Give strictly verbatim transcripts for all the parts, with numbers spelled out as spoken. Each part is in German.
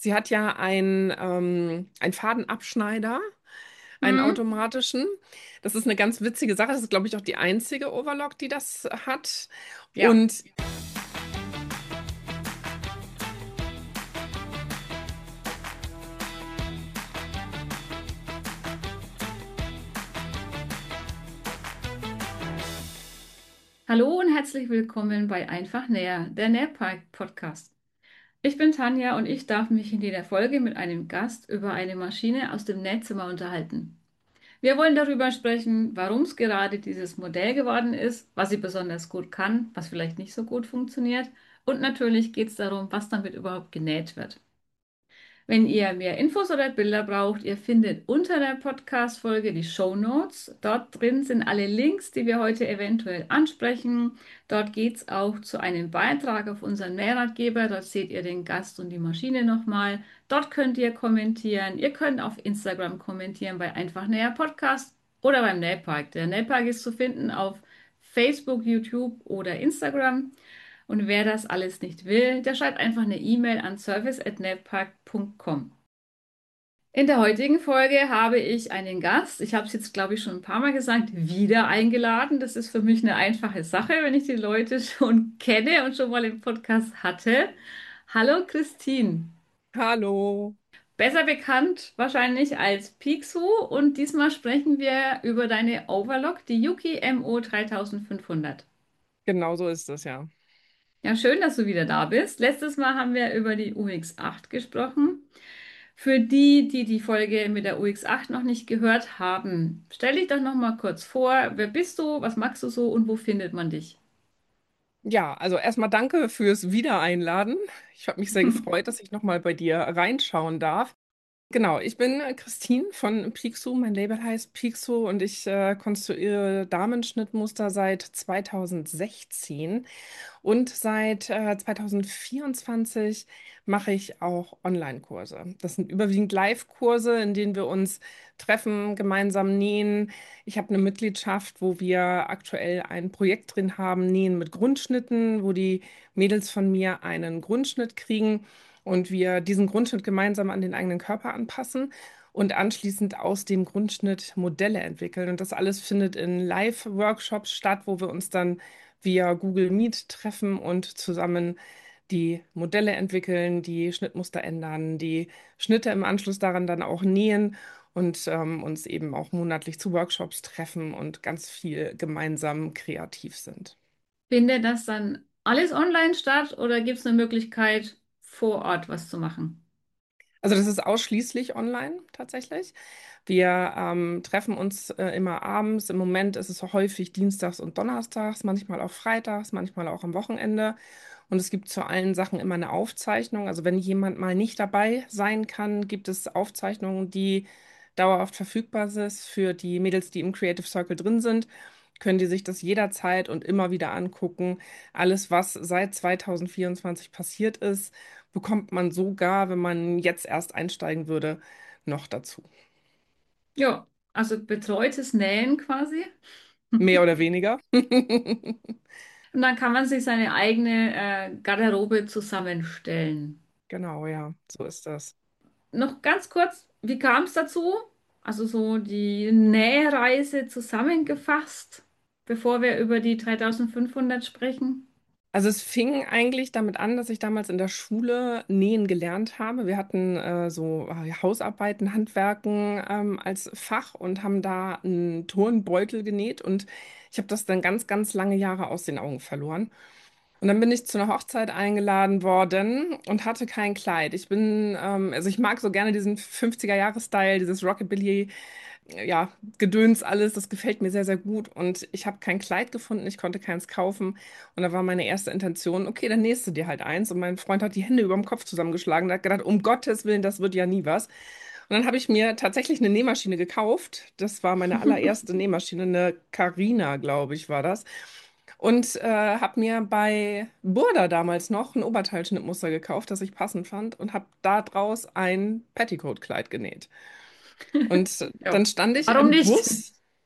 Sie hat ja einen, ähm, einen Fadenabschneider, einen Hm? automatischen. Das ist eine ganz witzige Sache. Das ist, glaube ich, auch die einzige Overlock, die das hat. Ja. Und Hallo und herzlich willkommen bei Einfach Näher, der Nährpark-Podcast. Ich bin Tanja und ich darf mich in jeder Folge mit einem Gast über eine Maschine aus dem Nähzimmer unterhalten. Wir wollen darüber sprechen, warum es gerade dieses Modell geworden ist, was sie besonders gut kann, was vielleicht nicht so gut funktioniert. Und natürlich geht es darum, was damit überhaupt genäht wird. Wenn ihr mehr Infos oder Bilder braucht, ihr findet unter der Podcast-Folge die Show Notes. Dort drin sind alle Links, die wir heute eventuell ansprechen. Dort geht es auch zu einem Beitrag auf unseren Nähratgeber. Dort seht ihr den Gast und die Maschine nochmal. Dort könnt ihr kommentieren. Ihr könnt auf Instagram kommentieren bei Einfach Näher Podcast oder beim Nähpark. Der Nähpark ist zu finden auf Facebook, YouTube oder Instagram. Und wer das alles nicht will, der schreibt einfach eine E-Mail an service at netpark punkt com. In der heutigen Folge habe ich einen Gast. Ich habe es jetzt, glaube ich, schon ein paar Mal gesagt, wieder eingeladen. Das ist für mich eine einfache Sache, wenn ich die Leute schon kenne und schon mal im Podcast hatte. Hallo Christine, hallo, besser bekannt wahrscheinlich als Pixu. Und diesmal sprechen wir über deine Overlock, die Yuki M O dreitausendfünfhundert. genau so ist es ja. Ja, schön, dass du wieder da bist. Letztes Mal haben wir über die U X acht gesprochen. Für die, die die Folge mit der U X acht noch nicht gehört haben, stell dich doch noch mal kurz vor. Wer bist du? Was magst du so und wo findet man dich? Ja, also erstmal danke fürs Wiedereinladen. Ich habe mich sehr gefreut, dass ich nochmal bei dir reinschauen darf. Genau, ich bin äh, Christine von Pixu. Mein Label heißt Pixu und ich äh, konstruiere Damenschnittmuster seit zweitausendsechzehn und seit äh, zweitausendvierundzwanzig mache ich auch Online-Kurse. Das sind überwiegend Live-Kurse, in denen wir uns treffen, gemeinsam nähen. Ich habe eine Mitgliedschaft, wo wir aktuell ein Projekt drin haben, Nähen mit Grundschnitten, wo die Mädels von mir einen Grundschnitt kriegen und wir diesen Grundschnitt gemeinsam an den eigenen Körper anpassen und anschließend aus dem Grundschnitt Modelle entwickeln. Und das alles findet in Live-Workshops statt, wo wir uns dann via Google Meet treffen und zusammen die Modelle entwickeln, die Schnittmuster ändern, die Schnitte im Anschluss daran dann auch nähen und ähm, uns eben auch monatlich zu Workshops treffen und ganz viel gemeinsam kreativ sind. Findet das dann alles online statt oder gibt es eine Möglichkeit, vor Ort was zu machen? Also das ist ausschließlich online tatsächlich. Wir ähm, treffen uns äh, immer abends. Im Moment ist es häufig dienstags und donnerstags, manchmal auch freitags, manchmal auch am Wochenende. Und es gibt zu allen Sachen immer eine Aufzeichnung. Also wenn jemand mal nicht dabei sein kann, gibt es Aufzeichnungen, die dauerhaft verfügbar sind für die Mädels, die im Creative Circle drin sind. Können die sich das jederzeit und immer wieder angucken. Alles, was seit zweitausendvierundzwanzig passiert ist, bekommt man sogar, wenn man jetzt erst einsteigen würde, noch dazu. Ja, also betreutes Nähen quasi. Mehr oder weniger. Und dann kann man sich seine eigene äh, Garderobe zusammenstellen. Genau, ja, so ist das. Noch ganz kurz, wie kam es dazu? Also so die Nähreise zusammengefasst, bevor wir über die dreitausendfünfhundert sprechen. Also es fing eigentlich damit an, dass ich damals in der Schule nähen gelernt habe. Wir hatten äh, so äh, Hausarbeiten, Handwerken ähm, als Fach und haben da einen Turnbeutel genäht und ich habe das dann ganz, ganz lange Jahre aus den Augen verloren. Und dann bin ich zu einer Hochzeit eingeladen worden und hatte kein Kleid. Ich bin, ähm, also ich mag so gerne diesen fünfziger-Jahre-Style, dieses Rockabilly, ja, Gedöns alles, das gefällt mir sehr, sehr gut. Und ich habe kein Kleid gefunden, ich konnte keins kaufen. Und da war meine erste Intention, okay, dann nähst du dir halt eins. Und mein Freund hat die Hände über dem Kopf zusammengeschlagen und hat gedacht, um Gottes Willen, das wird ja nie was. Und dann habe ich mir tatsächlich eine Nähmaschine gekauft. Das war meine allererste Nähmaschine, eine Carina, glaube ich, war das. Und äh, habe mir bei Burda damals noch ein Oberteilschnittmuster gekauft, das ich passend fand und habe daraus ein Petticoat-Kleid genäht. Und dann Ja, stand ich warum im nicht? Bus.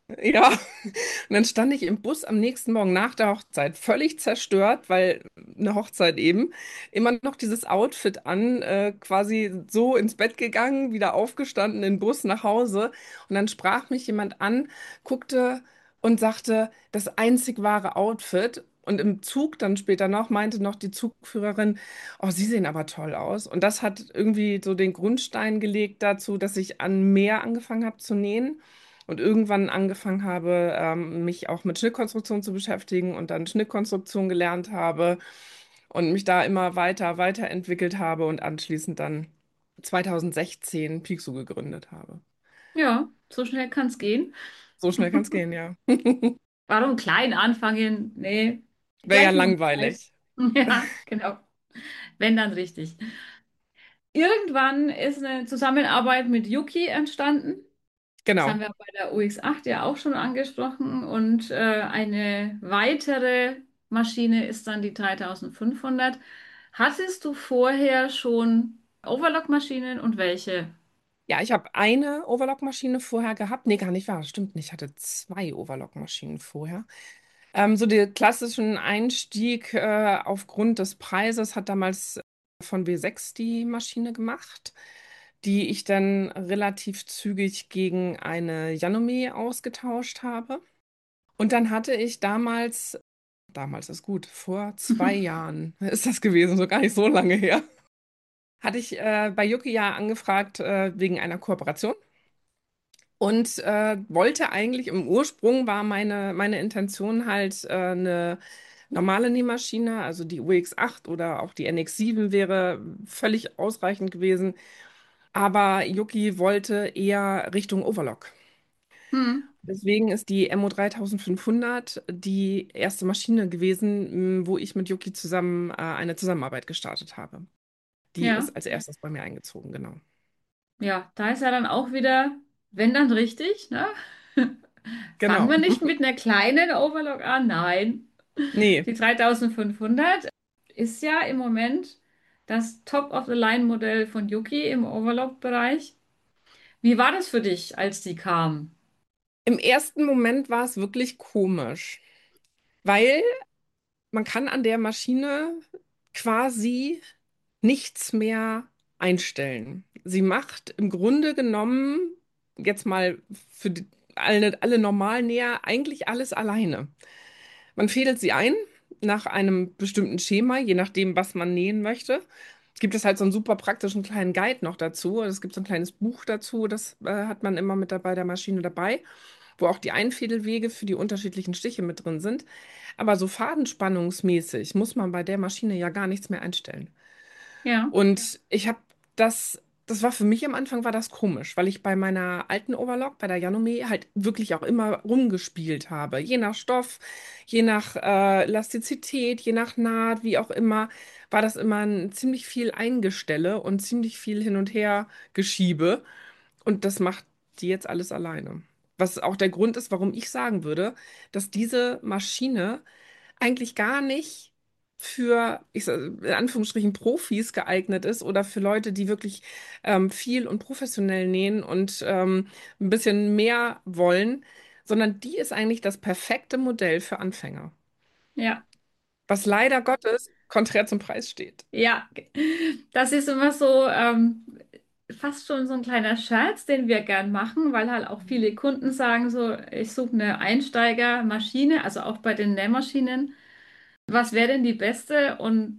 Ja, und dann stand ich im Bus am nächsten Morgen nach der Hochzeit, völlig zerstört, weil eine Hochzeit eben, immer noch dieses Outfit an, äh, quasi so ins Bett gegangen, wieder aufgestanden, in den Bus nach Hause. Und dann sprach mich jemand an, guckte und sagte, das einzig wahre Outfit. Und im Zug dann später noch meinte noch die Zugführerin, oh, Sie sehen aber toll aus. Und das hat irgendwie so den Grundstein gelegt dazu, dass ich an mehr angefangen habe zu nähen und irgendwann angefangen habe, ähm, mich auch mit Schnittkonstruktion zu beschäftigen und dann Schnittkonstruktion gelernt habe und mich da immer weiter, weiterentwickelt habe und anschließend dann zweitausendsechzehn Pixu gegründet habe. Ja, so schnell kann es gehen. So schnell kann es gehen, ja. Warum klein anfangen? Nee, Wäre ja gleich mit dem Preis. langweilig. Ja, genau. Wenn dann richtig. Irgendwann ist eine Zusammenarbeit mit Yuki entstanden. Das haben Genau. wir bei der U X acht ja auch schon angesprochen. Und äh, eine weitere Maschine ist dann die dreitausendfünfhundert. Hattest du vorher schon Overlock-Maschinen und welche? Ja, ich habe eine Overlock-Maschine vorher gehabt. Nee, gar nicht wahr. Stimmt nicht. Ich hatte zwei Overlock-Maschinen vorher. Ähm, so den klassischen Einstieg äh, aufgrund des Preises hat damals von W sechs die Maschine gemacht, die ich dann relativ zügig gegen eine Janome ausgetauscht habe. Und dann hatte ich damals, damals ist gut, vor zwei Jahren ist das gewesen, so gar nicht so lange her, hatte ich äh, bei Yuki ja angefragt äh, wegen einer Kooperation. Und äh, wollte eigentlich, im Ursprung war meine, meine Intention halt äh, eine normale Nähmaschine, also die U X acht oder auch die N X sieben wäre völlig ausreichend gewesen. Aber Yuki wollte eher Richtung Overlock. Hm, Deswegen ist die M O dreitausendfünfhundert die erste Maschine gewesen, m, wo ich mit Yuki zusammen äh, eine Zusammenarbeit gestartet habe. Die ja. ist als erstes bei mir eingezogen, genau. Ja, da ist ja dann auch wieder, wenn dann richtig, ne? Fangen Genau. wir nicht mit einer kleinen Overlock an, nein. Nee, Die dreitausendfünfhundert ist ja im Moment das Top-of-the-Line-Modell von Yuki im Overlock-Bereich. Wie war das für dich, als die kam? im ersten Moment war es wirklich komisch, weil man kann an der Maschine quasi nichts mehr einstellen. Sie macht im Grunde genommen jetzt mal für die, alle, alle Normalnäher eigentlich alles alleine. Man fädelt sie ein nach einem bestimmten Schema, je nachdem, was man nähen möchte. Es gibt es halt so einen super praktischen kleinen Guide noch dazu. Es gibt so ein kleines Buch dazu, das äh, hat man immer mit dabei der Maschine dabei, wo auch die Einfädelwege für die unterschiedlichen Stiche mit drin sind. Aber so fadenspannungsmäßig muss man bei der Maschine ja gar nichts mehr einstellen. Ja, Und ich habe das, das war für mich am Anfang war das komisch, weil ich bei meiner alten Overlock, bei der Janome, halt wirklich auch immer rumgespielt habe. Je nach Stoff, je nach äh, Elastizität, je nach Naht, wie auch immer, war das immer ein ziemlich viel Eingestelle und ziemlich viel Hin- und Her-Geschiebe. Und das macht die jetzt alles alleine. Was auch der Grund ist, warum ich sagen würde, dass diese Maschine eigentlich gar nicht für, ich sag, in Anführungsstrichen, Profis geeignet ist oder für Leute, die wirklich ähm, viel und professionell nähen und ähm, ein bisschen mehr wollen, sondern die ist eigentlich das perfekte Modell für Anfänger. ja, Was leider Gottes konträr zum Preis steht. ja. Das ist immer so ähm, fast schon so ein kleiner Scherz, den wir gern machen, weil halt auch viele Kunden sagen so, ich suche eine Einsteigermaschine, also auch bei den Nähmaschinen. Was wäre denn die beste? Und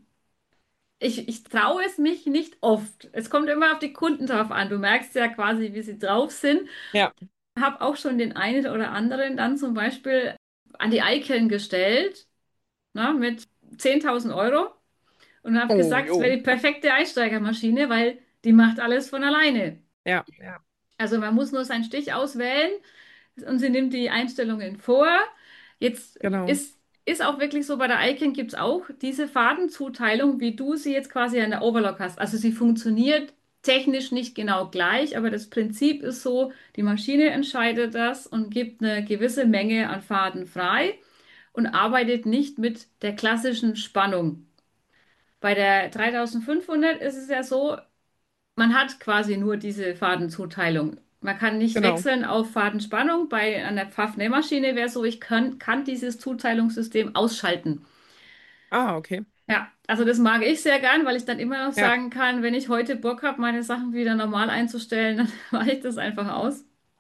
ich, ich traue es mich nicht oft. Es kommt immer auf die Kunden drauf an. Du merkst ja quasi, wie sie drauf sind. Ja. Habe auch schon den einen oder anderen dann zum Beispiel an die Icon gestellt, ne, mit zehntausend Euro und habe Oh, gesagt, es wäre jo. die perfekte Einsteigermaschine, weil die macht alles von alleine. Ja, ja, Also man muss nur seinen Stich auswählen und sie nimmt die Einstellungen vor. Jetzt genau. ist, ist auch wirklich so, bei der Icon gibt es auch diese Fadenzuteilung, wie du sie jetzt quasi an der Overlock hast. Also sie funktioniert technisch nicht genau gleich, aber das Prinzip ist so, die Maschine entscheidet das und gibt eine gewisse Menge an Faden frei und arbeitet nicht mit der klassischen Spannung. Bei der dreitausendfünfhundert ist es ja so, man hat quasi nur diese Fadenzuteilung. Man kann nicht Genau. wechseln auf Fadenspannung. Bei einer Pfaff-Nähmaschine wäre so, ich kann, kann dieses Zuteilungssystem ausschalten. Ah, okay. Ja, also das mag ich sehr gern, weil ich dann immer noch Ja, sagen kann, wenn ich heute Bock habe, meine Sachen wieder normal einzustellen, dann mache ich das einfach aus.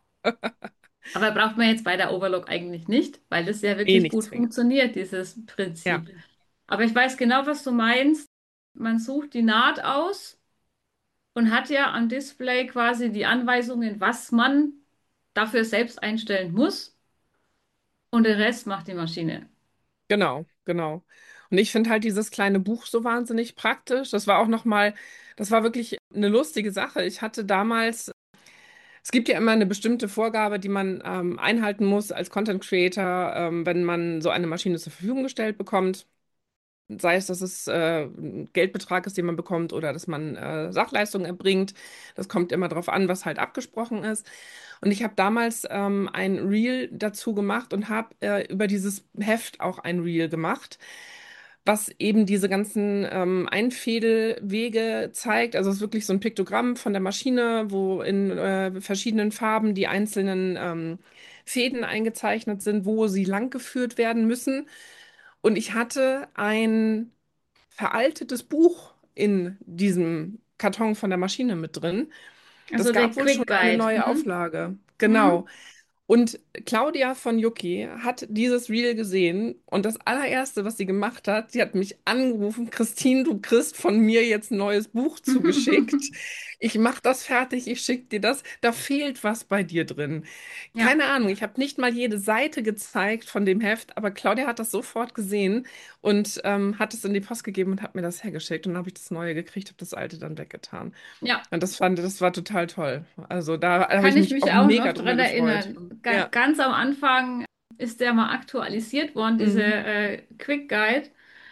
Aber braucht man jetzt bei der Overlock eigentlich nicht, weil das ja eh wirklich nicht gut zwingend. funktioniert, dieses Ja, Prinzip. Aber ich weiß genau, was du meinst. Man sucht die Naht aus und hat ja am Display quasi die Anweisungen, was man dafür selbst einstellen muss. Und den Rest macht die Maschine. genau, genau. Und ich finde halt dieses kleine Buch so wahnsinnig praktisch. Das war auch noch mal, das war wirklich eine lustige Sache. Ich hatte damals, es gibt ja immer eine bestimmte Vorgabe, die man ähm, einhalten muss als Content Creator, ähm, wenn man so eine Maschine zur Verfügung gestellt bekommt. Sei es, dass es äh, ein Geldbetrag ist, den man bekommt, oder dass man äh, Sachleistungen erbringt. Das kommt immer darauf an, was halt abgesprochen ist. Und ich habe damals ähm, ein Reel dazu gemacht und habe äh, über dieses Heft auch ein Reel gemacht, was eben diese ganzen ähm, Einfädelwege zeigt. Also es ist wirklich so ein Piktogramm von der Maschine, wo in äh, verschiedenen Farben die einzelnen ähm, Fäden eingezeichnet sind, wo sie langgeführt werden müssen. Und ich hatte ein veraltetes Buch in diesem Karton von der Maschine mit drin. Das Also der gab wohl schon Quick eine Guide. neue Mhm. Auflage. Mhm. Genau. Und Claudia von Yuki hat dieses Reel gesehen und das allererste, was sie gemacht hat, sie hat mich angerufen: Christine, du kriegst von mir jetzt ein neues Buch zugeschickt. Ich mach das fertig, ich schick dir das. Da fehlt was bei dir drin. Ja, Keine Ahnung, ich habe nicht mal jede Seite gezeigt von dem Heft, aber Claudia hat das sofort gesehen und ähm, hat es in die Post gegeben und hat mir das hergeschickt. Und dann habe ich das Neue gekriegt, habe das Alte dann weggetan. ja. Und das fand, das war total toll. Also da habe Kann ich ich mich mich auch auch noch mega drüber dran gefreut. erinnern. Ga Ja. ganz am Anfang ist der mal aktualisiert worden, diese Mhm. äh, Quick Guide.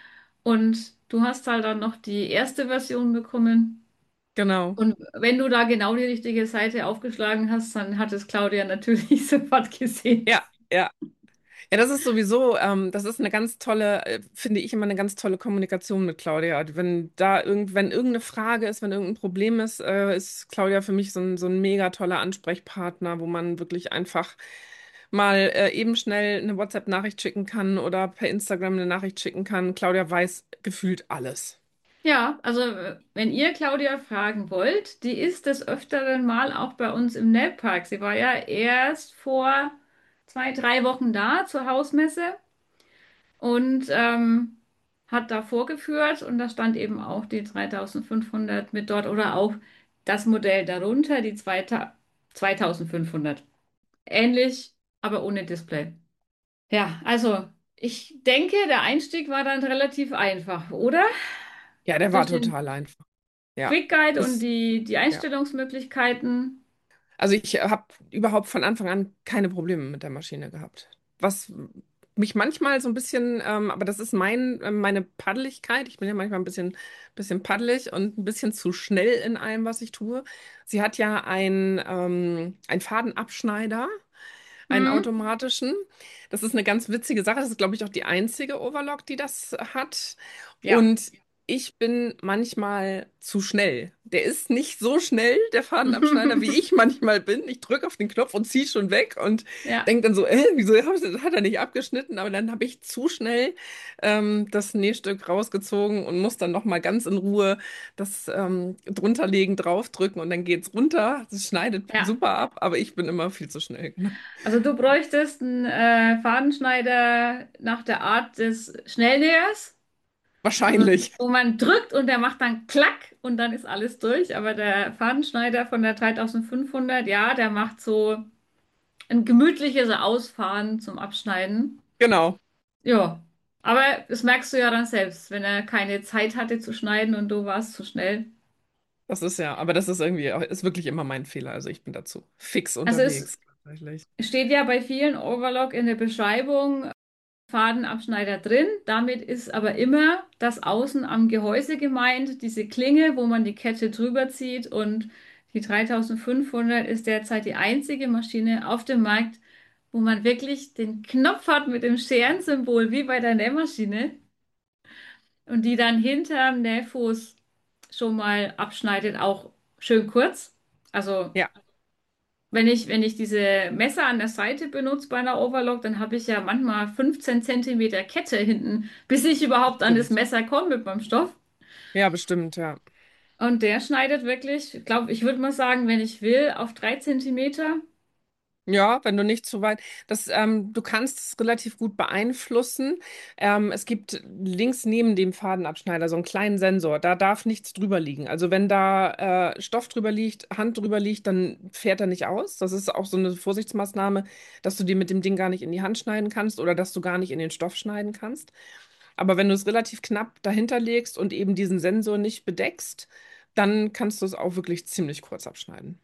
Und du hast halt dann noch die erste Version bekommen. Genau. Und wenn du da genau die richtige Seite aufgeschlagen hast, dann hat es Claudia natürlich sofort gesehen. Ja, ja. Ja, das ist sowieso, ähm, das ist eine ganz tolle, äh, finde ich immer eine ganz tolle Kommunikation mit Claudia. Wenn da irgend, wenn irgendeine Frage ist, wenn irgendein Problem ist, äh, ist Claudia für mich so ein, so ein mega toller Ansprechpartner, wo man wirklich einfach mal äh, eben schnell eine WhatsApp-Nachricht schicken kann oder per Instagram eine Nachricht schicken kann. Claudia weiß gefühlt alles. Ja, also äh, wenn ihr Claudia fragen wollt, die ist des Öfteren mal auch bei uns im Nähpark. Sie war ja erst vor zwei, drei Wochen da zur Hausmesse und ähm, hat da vorgeführt und da stand eben auch die dreitausendfünfhundert mit dort oder auch das Modell darunter, die zweita- zweitausendfünfhundert. Ähnlich, aber ohne Display. Ja, also ich denke, der Einstieg war dann relativ einfach, oder? Ja, der war Durch den total einfach. Ja. Quick Guide und Das, die, die ja. Einstellungsmöglichkeiten. Also ich habe überhaupt von Anfang an keine Probleme mit der Maschine gehabt. Was mich manchmal so ein bisschen, ähm, aber das ist mein, äh, meine Paddeligkeit. Ich bin ja manchmal ein bisschen, bisschen paddelig und ein bisschen zu schnell in allem, was ich tue. Sie hat ja ein, ähm, einen Fadenabschneider, einen Hm, automatischen. Das ist eine ganz witzige Sache. Das ist, glaube ich, auch die einzige Overlock, die das hat. ja. Und ich bin manchmal zu schnell. Der ist nicht so schnell, der Fadenabschneider, wie ich manchmal bin. Ich drücke auf den Knopf und ziehe schon weg und Ja, denke dann so, äh, wieso hat hat er nicht abgeschnitten? Aber dann habe ich zu schnell ähm, das Nähstück rausgezogen und muss dann noch mal ganz in Ruhe das ähm, drunterlegen, draufdrücken und dann geht's runter. Das schneidet ja. super ab, aber ich bin immer viel zu schnell. Genau. Also du bräuchtest einen äh, Fadenschneider nach der Art des Schnellnähers. Also Wahrscheinlich. wo man drückt und der macht dann Klack und dann ist alles durch. Aber der Fadenschneider von der dreitausendfünfhundert, ja, der macht so ein gemütliches Ausfahren zum Abschneiden. Genau. Ja, aber das merkst du ja dann selbst, wenn er keine Zeit hatte zu schneiden und du warst zu schnell. Das ist ja, aber das ist irgendwie, auch- ist wirklich immer mein Fehler. Also ich bin dazu fix Also es unterwegs, tatsächlich. steht ja bei vielen Overlock in der Beschreibung Fadenabschneider drin. Damit ist aber immer das Außen am Gehäuse gemeint, diese Klinge, wo man die Kette drüber zieht. Und die dreitausendfünfhundert ist derzeit die einzige Maschine auf dem Markt, wo man wirklich den Knopf hat mit dem Scherensymbol, wie bei der Nähmaschine. Und die dann hinterm Nähfuß schon mal abschneidet, auch schön kurz. Also Ja, wenn ich, wenn ich diese Messer an der Seite benutze bei einer Overlock, dann habe ich ja manchmal fünfzehn Zentimeter Kette hinten, bis ich überhaupt an das Stimmt. Messer komme mit meinem Stoff. Ja, bestimmt, ja. Und der schneidet wirklich, ich glaube, ich würde mal sagen, wenn ich will, auf drei Zentimeter. Ja, wenn du nicht zu weit. Das, ähm, du kannst es relativ gut beeinflussen. Ähm, es gibt links neben dem Fadenabschneider so einen kleinen Sensor. Da darf nichts drüber liegen. Also wenn da äh, Stoff drüber liegt, Hand drüber liegt, dann fährt er nicht aus. Das ist auch so eine Vorsichtsmaßnahme, dass du dir mit dem Ding gar nicht in die Hand schneiden kannst oder dass du gar nicht in den Stoff schneiden kannst. Aber wenn du es relativ knapp dahinter legst und eben diesen Sensor nicht bedeckst, dann kannst du es auch wirklich ziemlich kurz abschneiden.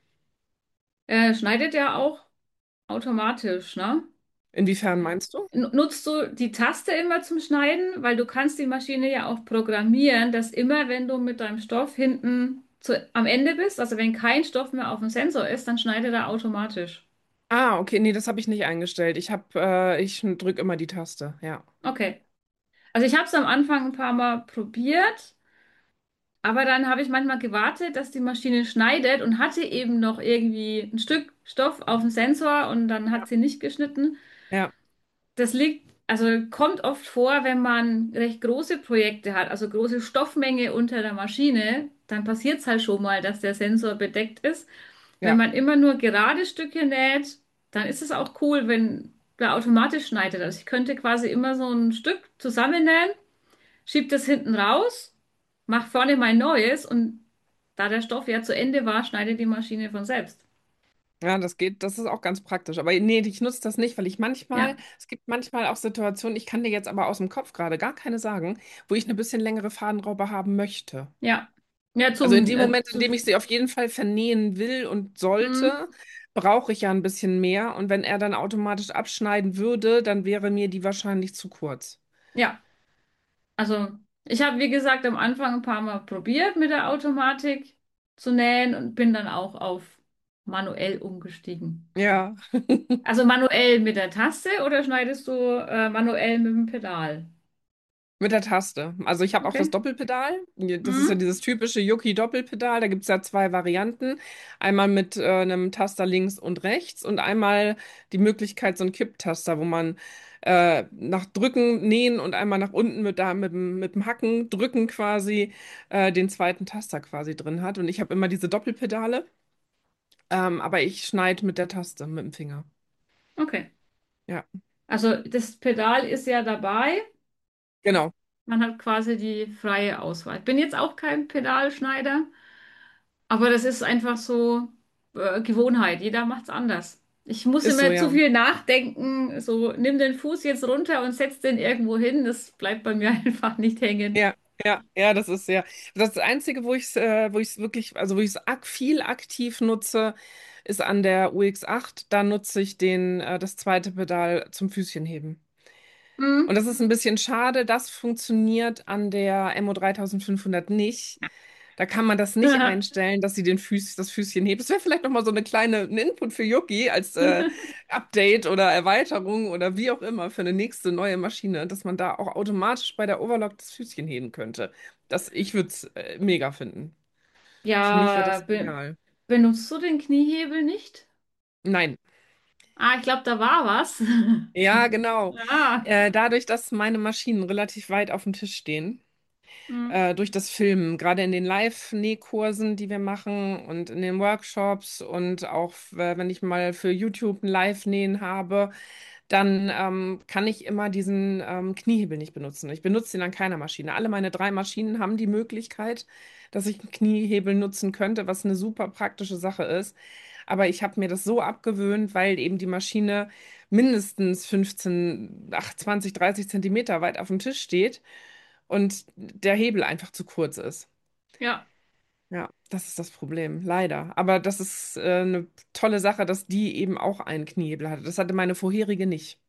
Äh, schneidet er auch automatisch, ne? Inwiefern meinst du? N- Nutzt du die Taste immer zum Schneiden? Weil du kannst die Maschine ja auch programmieren, dass immer, wenn du mit deinem Stoff hinten zu, am Ende bist, also wenn kein Stoff mehr auf dem Sensor ist, dann schneidet er automatisch. Ah, okay, nee, das habe ich nicht eingestellt. Ich habe, äh, ich drücke immer die Taste, ja. Okay. Also ich habe es am Anfang ein paar Mal probiert, aber dann habe ich manchmal gewartet, dass die Maschine schneidet und hatte eben noch irgendwie ein Stück Stoff auf dem Sensor und dann hat Ja. sie nicht geschnitten. Ja, Das liegt, also kommt oft vor, wenn man recht große Projekte hat, also große Stoffmenge unter der Maschine, dann passiert es halt schon mal, dass der Sensor bedeckt ist. Wenn ja, man immer nur gerade Stücke näht, dann ist es auch cool, wenn der automatisch schneidet. Also ich könnte quasi immer so ein Stück zusammennähen, schieb das hinten raus, mach vorne mein neues und da der Stoff ja zu Ende war, schneidet die Maschine von selbst. ja, das geht, das ist auch ganz praktisch. Aber nee, ich nutze das nicht, weil ich manchmal, Ja, es gibt manchmal auch Situationen, ich kann dir jetzt aber aus dem Kopf gerade gar keine sagen, wo ich eine bisschen längere Fadenraube haben möchte. ja. Ja, Also in zum, dem äh, Moment, in zu, dem ich sie auf jeden Fall vernähen will und hm, sollte, brauche ich ja ein bisschen mehr. Und wenn er dann automatisch abschneiden würde, dann wäre mir die wahrscheinlich zu kurz. ja. Also, ich habe, wie gesagt, am Anfang ein paar Mal probiert, mit der Automatik zu nähen und bin dann auch auf manuell umgestiegen. Ja. Also manuell mit der Taste oder schneidest du äh, manuell mit dem Pedal? Mit der Taste. Also ich habe auch das Okay. Doppelpedal. Das ist ja Mhm. dieses typische Yuki-Doppelpedal. Da gibt es ja zwei Varianten. Einmal mit äh, einem Taster links und rechts und einmal die Möglichkeit, so ein Kipptaster, wo man äh, nach Drücken, Nähen und einmal nach unten mit, da, mit, dem- mit dem Hacken, Drücken quasi äh, den zweiten Taster quasi drin hat. Und ich habe immer diese Doppelpedale, ähm, aber ich schneide mit der Taste, mit dem Finger. Okay. Ja, Also das Pedal ist ja dabei. genau. Man hat quasi die freie Auswahl. Ich bin jetzt auch kein Pedalschneider, aber das ist einfach so äh, Gewohnheit. Jeder macht's anders. Ich muss Ist so, immer zu ja. viel nachdenken. So, nimm den Fuß jetzt runter und setz den irgendwo hin. Das bleibt bei mir einfach nicht hängen. Ja, ja, ja, das ist ja. Das Einzige, wo ich es, äh, wo ich es wirklich, also wo ich es ak viel aktiv nutze, ist an der U X acht. Da nutze ich den, äh, das zweite Pedal zum Füßchenheben. Und Hm. das ist ein bisschen schade, das funktioniert an der M O dreitausendfünfhundert nicht. Da kann man das nicht einstellen, dass sie den Füß, das Füßchen hebt. Das wäre vielleicht nochmal so eine kleine ein Input für Yuki als äh, Update oder Erweiterung oder wie auch immer für eine nächste neue Maschine, dass man da auch automatisch bei der Overlock das Füßchen heben könnte. Das, ich würde es äh, mega finden. Für mich wäre Ja, das be genial. benutzt du den Kniehebel nicht? Nein. Ah, ich glaube, da war was. Ja, genau. Ah. Äh, dadurch, dass meine Maschinen relativ weit auf dem Tisch stehen, Hm. äh, durch das Filmen, gerade in den Live-Nähkursen, die wir machen und in den Workshops und auch äh, wenn ich mal für YouTube ein Live-Nähen habe, dann ähm, kann ich immer diesen ähm, Kniehebel nicht benutzen. Ich benutze ihn an keiner Maschine. Alle meine drei Maschinen haben die Möglichkeit, dass ich einen Kniehebel nutzen könnte, was eine super praktische Sache ist. Aber ich habe mir das so abgewöhnt, weil eben die Maschine mindestens fünfzehn, ach, zwanzig, dreißig Zentimeter weit auf dem Tisch steht und der Hebel einfach zu kurz ist. Ja. Ja, das ist das Problem, leider. Aber das ist äh, eine tolle Sache, dass die eben auch einen Kniehebel hatte. Das hatte meine vorherige nicht.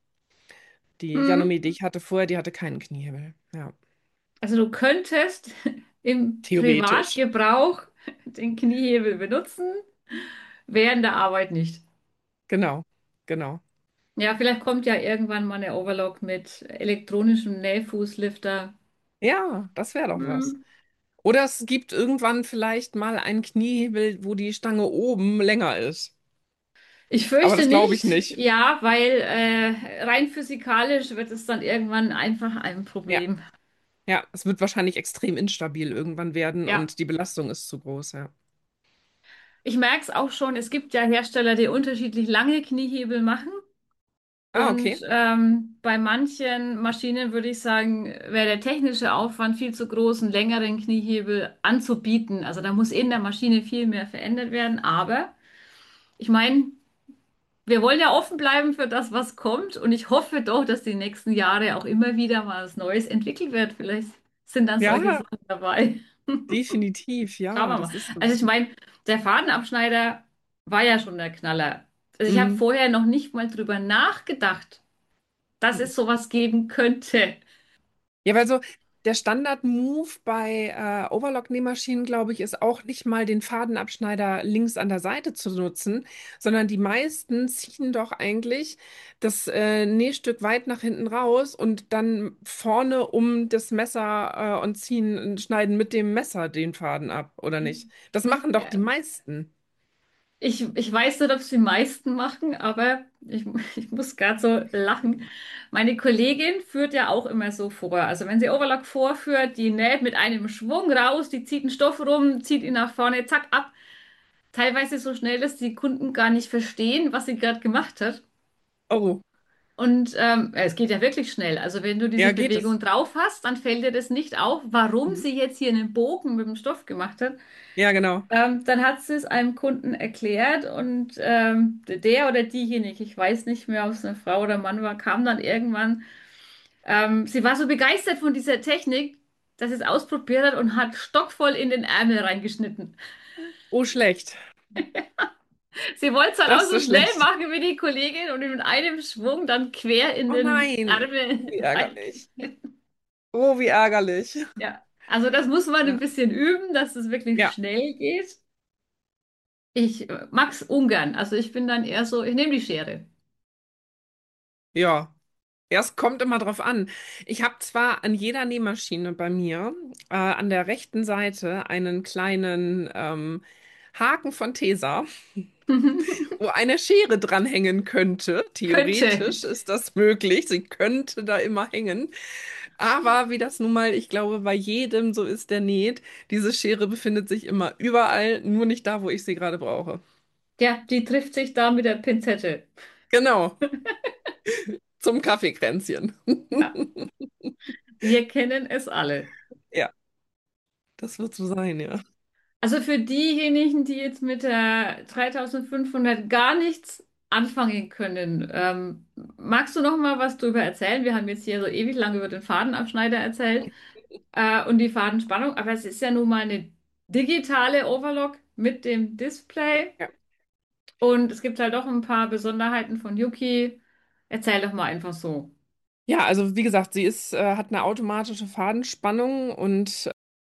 Die Hm. Janome, die ich hatte vorher, die hatte keinen Kniehebel. Ja, Also du könntest im theoretisch. Privatgebrauch den Kniehebel benutzen, während der Arbeit nicht. Genau, genau. Ja, vielleicht kommt ja irgendwann mal eine Overlock mit elektronischem Nähfußlifter. Ja, das wäre doch was. Hm. Oder es gibt irgendwann vielleicht mal einen Kniehebel, wo die Stange oben länger ist. Ich Aber fürchte das glaube ich nicht, nicht. ja, weil äh, rein physikalisch wird es dann irgendwann einfach ein Ja, Problem. ja, es wird wahrscheinlich extrem instabil irgendwann werden Ja. und die Belastung ist zu groß, ja. Ich merke es auch schon, es gibt ja Hersteller, die unterschiedlich lange Kniehebel machen. Ah, okay. Und ähm, bei manchen Maschinen würde ich sagen, wäre der technische Aufwand viel zu groß, einen längeren Kniehebel anzubieten. Also da muss in der Maschine viel mehr verändert werden. Aber ich meine, wir wollen ja offen bleiben für das, was kommt. Und ich hoffe doch, dass die nächsten Jahre auch immer wieder mal was Neues entwickelt wird. Vielleicht sind dann solche Ja, Sachen dabei. definitiv, Schauen ja, wir mal. das ist so. Also ich meine, der Fadenabschneider war ja schon der Knaller. Also ich habe Mhm. vorher noch nicht mal drüber nachgedacht, dass es sowas geben könnte. Ja, weil so der Standard-Move bei äh, Overlock-Nähmaschinen, glaube ich, ist auch nicht mal den Fadenabschneider links an der Seite zu nutzen, sondern die meisten ziehen doch eigentlich das äh, Nähstück weit nach hinten raus und dann vorne um das Messer äh, und ziehen, schneiden mit dem Messer den Faden ab, oder nicht? Das machen doch die Ja, meisten. ich, ich weiß nicht, ob es die meisten machen, aber ich, ich muss gerade so lachen. Meine Kollegin führt ja auch immer so vor. Also wenn sie Overlock vorführt, die näht mit einem Schwung raus, die zieht den Stoff rum, zieht ihn nach vorne, zack, ab. Teilweise so schnell, dass die Kunden gar nicht verstehen, was sie gerade gemacht hat. Oh, Und ähm, es geht ja wirklich schnell. Also wenn du diese ja, geht Bewegung es. drauf hast, dann fällt dir das nicht auf, warum Mhm. sie jetzt hier einen Bogen mit dem Stoff gemacht hat. Ja, genau. Ähm, dann hat sie es einem Kunden erklärt und ähm, der oder diejenige, ich weiß nicht mehr, ob es eine Frau oder Mann war, kam dann irgendwann. Ähm, sie war so begeistert von dieser Technik, dass sie es ausprobiert hat und hat stockvoll in den Ärmel reingeschnitten. Oh, schlecht. Sie wollte es dann auch Das so ist schnell schlecht. machen wie die Kollegin und in einem Schwung dann quer in Oh den nein. Ärmel Oh, wie ärgerlich. reingeschnitten. Oh, wie ärgerlich. Ja, also das muss man ein Ja. bisschen üben, dass es wirklich Ja. schnell geht. Ich äh, mag's ungern. Also ich bin dann eher so, ich nehme die Schere. Ja. Ja, es kommt immer drauf an. Ich habe zwar an jeder Nähmaschine bei mir äh, an der rechten Seite einen kleinen ähm, Haken von Tesa, wo eine Schere dranhängen könnte. Könnte. Theoretisch ist das möglich. Sie könnte da immer hängen. Aber wie das nun mal, ich glaube, bei jedem so ist, der näht, diese Schere befindet sich immer überall, nur nicht da, wo ich sie gerade brauche. Ja, die trifft sich da mit der Pinzette. Genau, zum Kaffeekränzchen. Ja, wir kennen es alle. Ja, das wird so sein, ja. Also für diejenigen, die jetzt mit der dreitausendfünfhundert gar nichts anfangen können, ähm, magst du noch mal was darüber erzählen? Wir haben jetzt hier so ewig lang über den Fadenabschneider erzählt, äh, und die Fadenspannung, aber es ist ja nun mal eine digitale Overlock mit dem Display Ja. und es gibt halt auch ein paar Besonderheiten von Yuki. Erzähl doch mal einfach so. Ja, also wie gesagt, sie ist, äh, hat eine automatische Fadenspannung und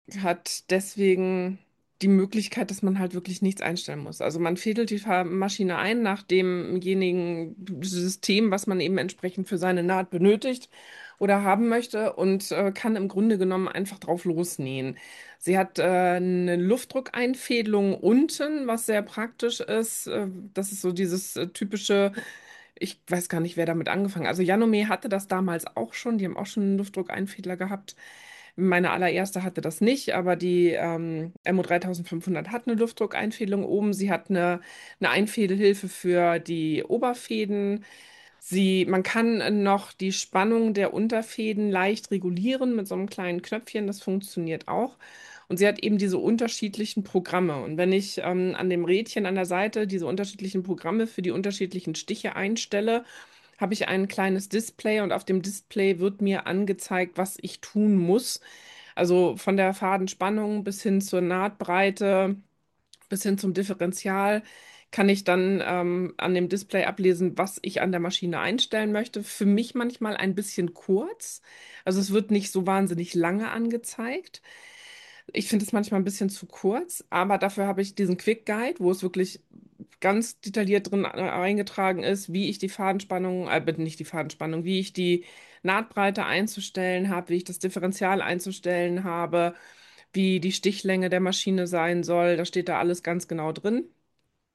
hat deswegen die Möglichkeit, dass man halt wirklich nichts einstellen muss. Also man fädelt die Fa- Maschine ein nach demjenigen System, was man eben entsprechend für seine Naht benötigt oder haben möchte und äh, kann im Grunde genommen einfach drauf losnähen. Sie hat äh, eine Luftdruckeinfädelung unten, was sehr praktisch ist. Äh, das ist so dieses äh, typische. Ich weiß gar nicht, wer damit angefangen hat. Also Janome hatte das damals auch schon. Die haben auch schon einen Luftdruckeinfädler gehabt. Meine allererste hatte das nicht, aber die ähm, M O dreitausendfünfhundert hat eine Luftdruckeinfädelung oben. Sie hat eine, eine Einfädelhilfe für die Oberfäden. Sie, man kann noch die Spannung der Unterfäden leicht regulieren mit so einem kleinen Knöpfchen. Das funktioniert auch. Und sie hat eben diese unterschiedlichen Programme. Und wenn ich ähm, an dem Rädchen an der Seite diese unterschiedlichen Programme für die unterschiedlichen Stiche einstelle, habe ich ein kleines Display und auf dem Display wird mir angezeigt, was ich tun muss. Also von der Fadenspannung bis hin zur Nahtbreite, bis hin zum Differential kann ich dann ähm, an dem Display ablesen, was ich an der Maschine einstellen möchte. Für mich manchmal ein bisschen kurz. Also es wird nicht so wahnsinnig lange angezeigt. Ich finde es manchmal ein bisschen zu kurz, aber dafür habe ich diesen Quick Guide, wo es wirklich ganz detailliert drin äh, eingetragen ist, wie ich die Fadenspannung, äh, bitte nicht die Fadenspannung, wie ich die Nahtbreite einzustellen habe, wie ich das Differential einzustellen habe, wie die Stichlänge der Maschine sein soll. Da steht da alles ganz genau drin.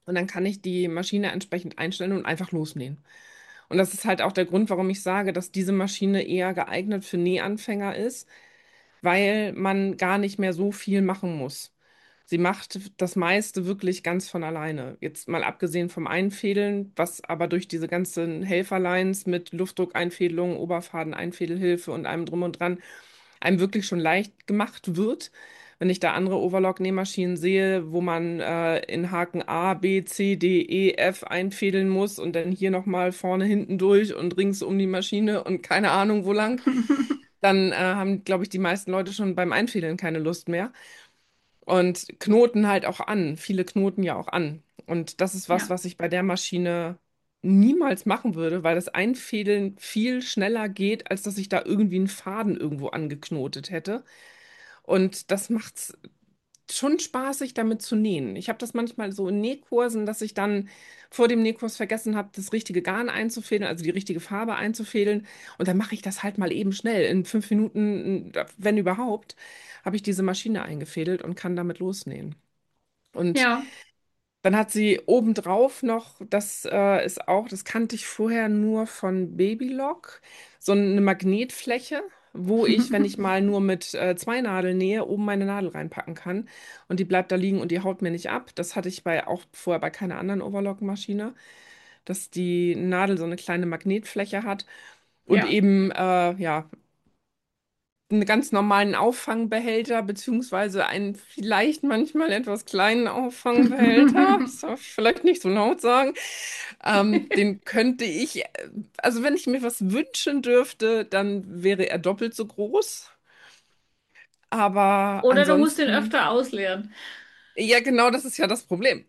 Und dann kann ich die Maschine entsprechend einstellen und einfach losnähen. Und das ist halt auch der Grund, warum ich sage, dass diese Maschine eher geeignet für Nähanfänger ist, weil man gar nicht mehr so viel machen muss. Sie macht das meiste wirklich ganz von alleine. Jetzt mal abgesehen vom Einfädeln, was aber durch diese ganzen Helferlines mit Luftdruckeinfädelung, Oberfadeneinfädelhilfe und allem drum und dran einem wirklich schon leicht gemacht wird. Wenn ich da andere Overlock-Nähmaschinen sehe, wo man äh, in Haken A, B, C, D, E, F einfädeln muss und dann hier nochmal vorne, hinten durch und rings um die Maschine und keine Ahnung wo lang, dann äh, haben, glaube ich, die meisten Leute schon beim Einfädeln keine Lust mehr. Und knoten halt auch an. Viele knoten ja auch an. Und das ist was, Ja. was ich bei der Maschine niemals machen würde, weil das Einfädeln viel schneller geht, als dass ich da irgendwie einen Faden irgendwo angeknotet hätte. Und das macht's schon spaßig, damit zu nähen. Ich habe das manchmal so in Nähkursen, dass ich dann vor dem Nähkurs vergessen habe, das richtige Garn einzufädeln, also die richtige Farbe einzufädeln. Und dann mache ich das halt mal eben schnell. In fünf Minuten, wenn überhaupt, habe ich diese Maschine eingefädelt und kann damit losnähen. Und Ja. dann hat sie obendrauf noch, das äh, ist auch, das kannte ich vorher nur von Babylock, so eine Magnetfläche, wo ich, wenn ich mal nur mit äh, zwei Nadeln nähe, oben meine Nadel reinpacken kann. Und die bleibt da liegen und die haut mir nicht ab. Das hatte ich bei, auch vorher bei keiner anderen Overlock-Maschine, dass die Nadel so eine kleine Magnetfläche hat. Und Ja. eben, äh, ja, einen ganz normalen Auffangbehälter, beziehungsweise einen vielleicht manchmal etwas kleinen Auffangbehälter. Das darf ich vielleicht nicht so laut sagen. Ähm, den könnte ich, äh, also wenn ich mir was wünschen dürfte, dann wäre er doppelt so groß. Aber Oder du musst den ansonsten, öfter ausleeren. ja, genau, das ist ja das Problem.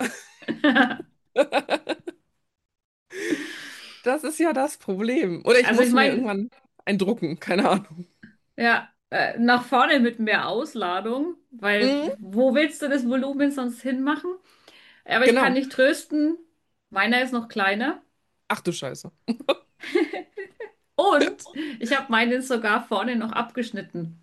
Das ist ja das Problem. Oder ich Also ich muss mir meine, irgendwann einen drucken, keine Ahnung. ja, äh, nach vorne mit mehr Ausladung, weil Mhm, wo willst du das Volumen sonst hinmachen? Aber ich kann genau. dich trösten, meiner ist noch kleiner. Ach du Scheiße. Und ich habe meinen sogar vorne noch abgeschnitten.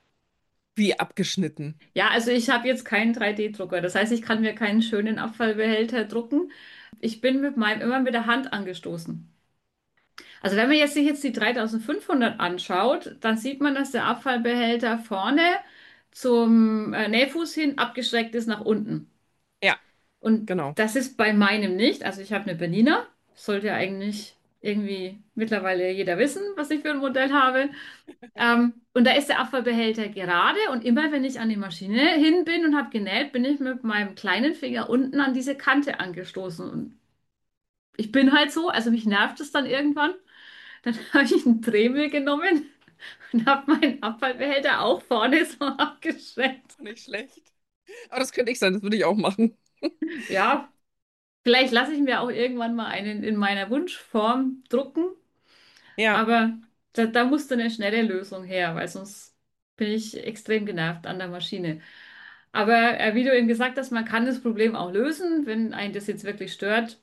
Wie abgeschnitten. Ja, also ich habe jetzt keinen drei D-Drucker. Das heißt, ich kann mir keinen schönen Abfallbehälter drucken. Ich bin mit meinem immer mit der Hand angestoßen. Also wenn man jetzt sich jetzt die dreitausendfünfhundert anschaut, dann sieht man, dass der Abfallbehälter vorne zum äh, Nähfuß hin abgeschrägt ist nach unten. Ja, Und genau. das ist bei meinem nicht. Also ich habe eine Berliner. Sollte ja eigentlich irgendwie mittlerweile jeder wissen, was ich für ein Modell habe. Ähm, und da ist der Abfallbehälter gerade und immer wenn ich an die Maschine hin bin und habe genäht, bin ich mit meinem kleinen Finger unten an diese Kante angestoßen. Und ich bin halt so, also mich nervt es dann irgendwann. Dann habe ich einen Dremel genommen und habe meinen Abfallbehälter auch vorne so abgeschränkt. Nicht schlecht. Aber das könnte ich sein, das würde ich auch machen. Ja, vielleicht lasse ich mir auch irgendwann mal einen in meiner Wunschform drucken, Ja, aber da, da musste eine schnelle Lösung her, weil sonst bin ich extrem genervt an der Maschine. Aber äh, wie du eben gesagt hast, man kann das Problem auch lösen. Wenn einen das jetzt wirklich stört,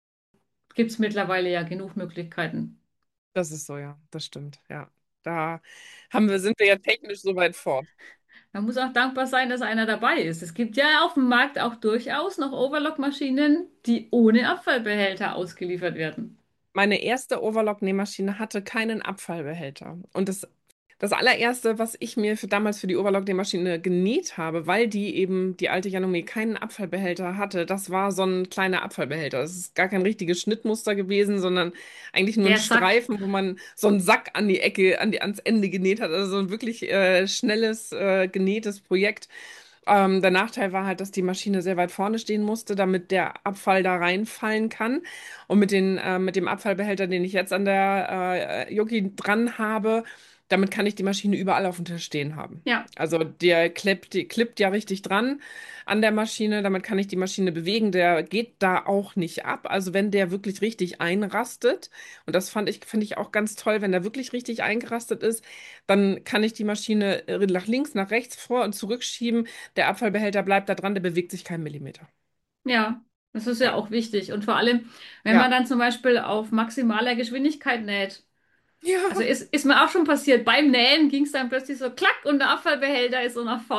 gibt es mittlerweile ja genug Möglichkeiten. das ist so, ja, das stimmt. Ja, da haben wir, sind wir ja technisch so weit fort. Man muss auch dankbar sein, dass einer dabei ist. Es gibt ja auf dem Markt auch durchaus noch Overlock-Maschinen, die ohne Abfallbehälter ausgeliefert werden. Meine erste Overlock-Nähmaschine hatte keinen Abfallbehälter. Und das, das allererste, was ich mir für, damals für die Overlock-Nähmaschine genäht habe, weil die eben, die alte Janome, keinen Abfallbehälter hatte, das war so ein kleiner Abfallbehälter. Das ist gar kein richtiges Schnittmuster gewesen, sondern eigentlich nur ein Der Sack, Streifen, wo man so einen Sack an die Ecke, an die, ans Ende genäht hat. Also so ein wirklich äh, schnelles, äh, genähtes Projekt. Ähm, der Nachteil war halt, dass die Maschine sehr weit vorne stehen musste, damit der Abfall da reinfallen kann. Und mit den, äh, mit dem Abfallbehälter, den ich jetzt an der äh, Yogi dran habe, damit kann ich die Maschine überall auf dem Tisch stehen haben. ja, Also der klippt, die klippt ja richtig dran an der Maschine, damit kann ich die Maschine bewegen. Der geht da auch nicht ab. Also wenn der wirklich richtig einrastet, und das fand ich, finde ich auch ganz toll, wenn der wirklich richtig eingerastet ist, dann kann ich die Maschine äh, nach links, nach rechts, vor und zurückschieben. Der Abfallbehälter bleibt da dran, der bewegt sich keinen Millimeter. ja, das ist ja Ja. auch wichtig. Und vor allem, wenn man Ja. dann zum Beispiel auf maximaler Geschwindigkeit näht. Also Ja. ist, ist mir auch schon passiert. Beim Nähen ging es dann plötzlich so klack und der Abfallbehälter ist so nach vorne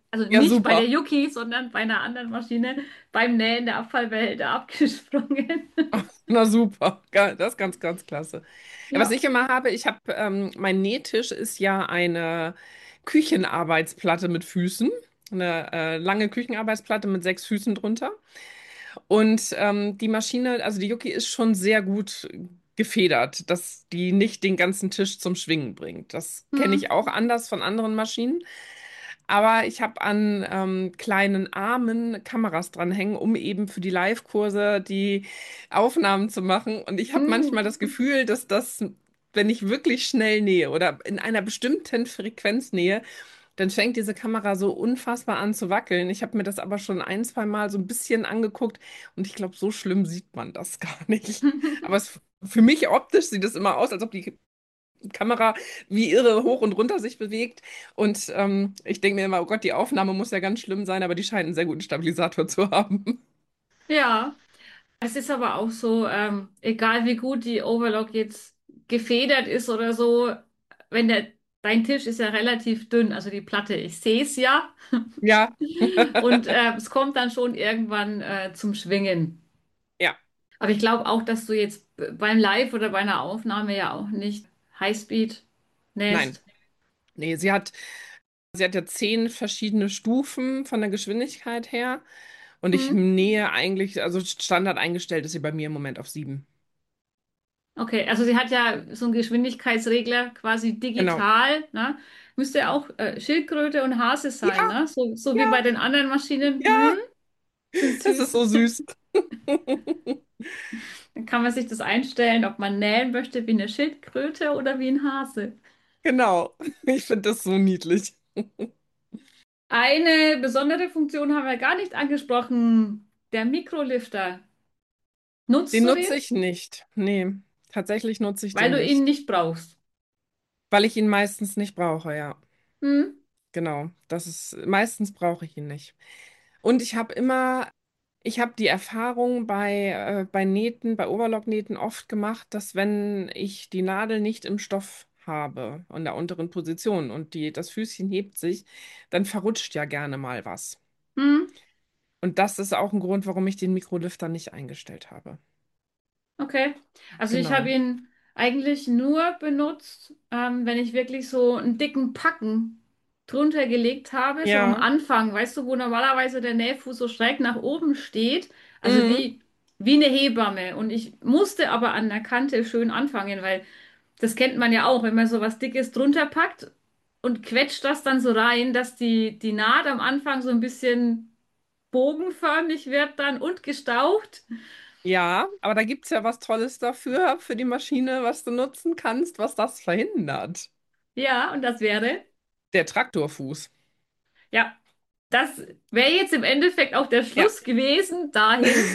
Also Ja, nicht bei super. der Yuki, sondern bei einer anderen Maschine beim Nähen der Abfallbehälter abgesprungen. Na super, Ge- das ist ganz, ganz klasse. Ja, was Ja. ich immer habe, ich habe, ähm, mein Nähtisch ist ja eine Küchenarbeitsplatte mit Füßen, eine äh, lange Küchenarbeitsplatte mit sechs Füßen drunter. Und ähm, die Maschine, also die Yuki ist schon sehr gut gefedert, dass die nicht den ganzen Tisch zum Schwingen bringt. Das kenne Hm. ich auch anders von anderen Maschinen. Aber ich habe an ähm, kleinen Armen Kameras dranhängen, um eben für die Live-Kurse die Aufnahmen zu machen. Und ich habe manchmal Hm. das Gefühl, dass das, wenn ich wirklich schnell nähe oder in einer bestimmten Frequenz nähe, dann fängt diese Kamera so unfassbar an zu wackeln. Ich habe mir das aber schon ein, zwei Mal so ein bisschen angeguckt und ich glaube, so schlimm sieht man das gar nicht. Aber es, für mich optisch sieht es immer aus, als ob die Kamera wie irre hoch und runter sich bewegt. Und ähm, ich denke mir immer, oh Gott, die Aufnahme muss ja ganz schlimm sein, aber die scheint einen sehr guten Stabilisator zu haben. Ja. Es ist aber auch so, ähm, egal wie gut die Overlock jetzt gefedert ist oder so, wenn der, dein Tisch ist ja relativ dünn, also die Platte, ich sehe es ja, Ja. und äh, es kommt dann schon irgendwann äh, zum Schwingen. Ja, Aber ich glaube auch, dass du jetzt b- beim Live oder bei einer Aufnahme ja auch nicht Highspeed nein. nähst. Nee, sie hat, sie hat ja zehn verschiedene Stufen von der Geschwindigkeit her. Und ich Hm? nähe eigentlich, also Standard eingestellt ist sie bei mir im Moment auf sieben. Okay, also sie hat ja so einen Geschwindigkeitsregler quasi Genau. digital, ne? Müsste auch äh, Schildkröte und Hase sein, Ja, ne? So, so wie ja, bei den anderen Maschinen. Hm? ja, Sind das ist süß. so süß. Dann kann man sich das einstellen, ob man nähen möchte wie eine Schildkröte oder wie ein Hase. Genau. Ich finde das so niedlich. Eine besondere Funktion haben wir gar nicht angesprochen. Der Mikrolifter. Nutzt Den du den? nutze ich nicht. Nee, tatsächlich nutze ich Weil den du ihn nicht. nicht brauchst. Weil ich ihn meistens nicht brauche, ja. Hm? Genau. Das ist, meistens brauche ich ihn nicht. Und ich habe immer, ich habe die Erfahrung bei, äh, bei Nähten, bei Overlocknähten oft gemacht, dass wenn ich die Nadel nicht im Stoff habe, an der unteren Position und die, das Füßchen hebt sich, dann verrutscht ja gerne mal was. Hm? Und das ist auch ein Grund, warum ich den Mikrolifter nicht eingestellt habe. Okay. Also ich habe Genau. ihn eigentlich nur benutzt, ähm, wenn ich wirklich so einen dicken Packen drunter gelegt habe, so am Ja. Anfang, weißt du, wo normalerweise der Nähfuß so schräg nach oben steht, also Mhm. wie, wie eine Hebamme. Und ich musste aber an der Kante schön anfangen, weil das kennt man ja auch, wenn man so was Dickes drunter packt und quetscht das dann so rein, dass die, die Naht am Anfang so ein bisschen bogenförmig wird dann und gestaucht. Ja, aber da gibt es ja was Tolles dafür, für die Maschine, was du nutzen kannst, was das verhindert. Ja, und das wäre. Der Traktorfuß. Ja, das wäre jetzt im Endeffekt auch der Ja. Schluss gewesen dahin.